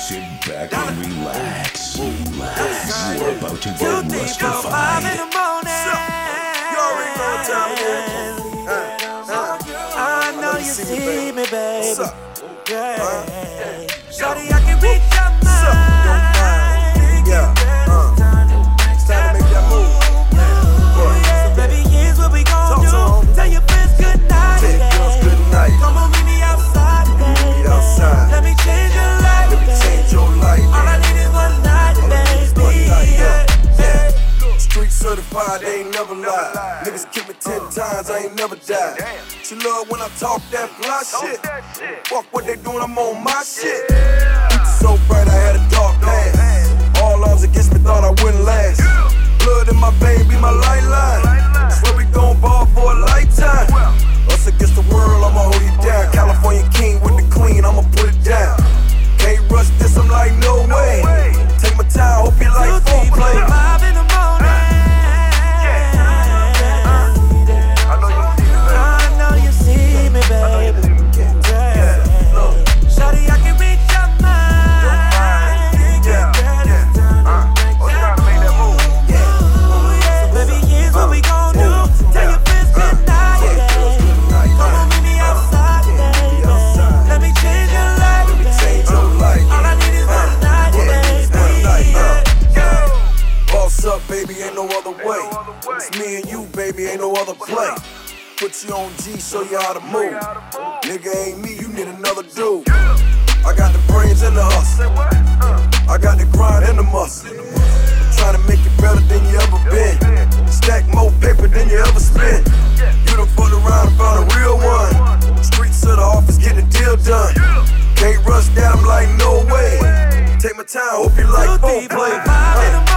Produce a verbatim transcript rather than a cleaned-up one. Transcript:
Sit back and relax. Relax. You're about to get Two, three, four, five Rustified. in the morning. You already know what time it is. Uh, uh, I know you you see see me, me, baby. What's up? Yeah. Shawty, I can reach your What's up? Don't mind. mind. Yeah. Uh, it's time to make that move. Yeah, baby, here's what we gon' Talk to 'em. do. Tell your friends good night. Tell your girls good night. Come on, meet me outside, Meet baby. outside. Let me change your life, Let me baby. change your life. All I need is one night, All I need is one baby. night, Yeah, yeah. yeah. Street certified, they ain't never lied. Niggas kill me ten times, I ain't never died. She love when I talk that fly shit. Fuck what they doing, I'm on my shit. So bright, I had a dark past. All odds against me, thought I wouldn't last. Blood in my vein, be my lifeline. Swear we gon' ball for a lifetime. Us against the world, I'ma hold you down. California king with the queen, I'ma put it down. Can't rush this, I'm like, no way. Take my time, hope you like Two, three, foreplay. four, five in the morning. I know you see me, baby. Yeah. Shawty, I can reach your mind. Yeah, yeah. So baby, here's what we gon' do. Tell your friends good night, baby. Come on, meet me outside, baby. Let me change your life, baby. All I need is one night, baby. Yeah. Boss up, baby, ain't no other way. It's me and you, baby, ain't no other play. Put you on G, show you how to move. Nigga ain't me, you need another dude. I got the brains and the hustle. I got the grind and the muscle. Trying to make it better than you ever been. Stack more paper than you ever spent. You done fucked around and found a real one. Streets of the office, get the deal done. Can't rush that, I'm like, no way. Take my time, hope you like Two, three, four, foreplay. five in the